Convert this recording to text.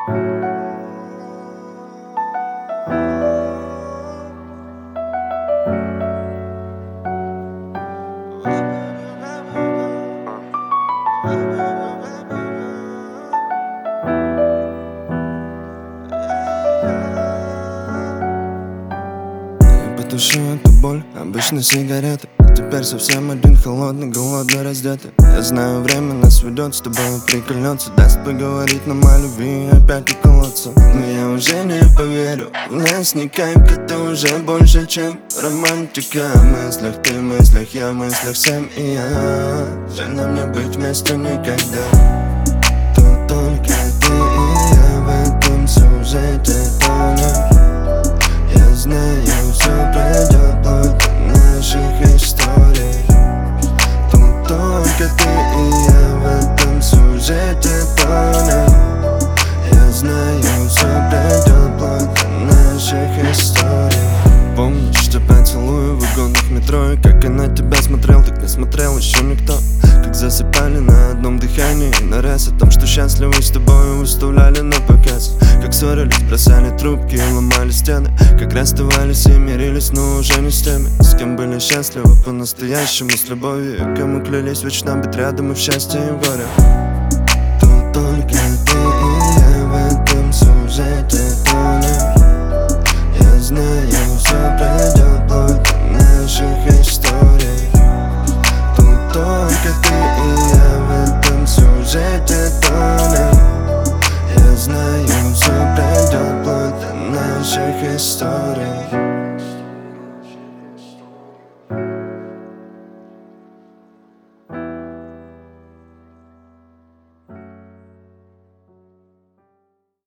Потушу эту боль, обычно сигареты. Теперь совсем один, холодный, голодный, раздетый. Я знаю, время нас ведет, с тобой прикольнется. Даст поговорить нам о любви и опять уколоться. Но я уже не поверю, в нас не кайф, это уже больше, чем романтика. В мыслях ты, в мыслях я, в мыслях сам и я. Жаль нам не быть вместе никогда. Тут только ты и я в этом сюжете тонем. Я знаю, все пройдет плоть наших историй. Тут только ты и я в этом сюжете тонем. Я знаю, все пройдет плоть наших историй. Помнишь, тебя целую в вагонах метро, и как я на тебя смотрел, так не смотрел еще никто. Как засыпали на одном дыхании и на раз о том, что счастливы с тобой, выставляли на показ. Как ссорились, бросали трубки и ломали стены. Как расставались и мирились, но уже не с теми, с кем были счастливы по-настоящему, с любовью. Кому клялись вечно быть рядом и в счастье, и в горе. Тут только ты и я в этом сюжете тонем. Я знаю, все пройдет плоть наших историй. Тут только ты и я в этом сюжете тонем. Я знаю, все пройдет плоть наших историй.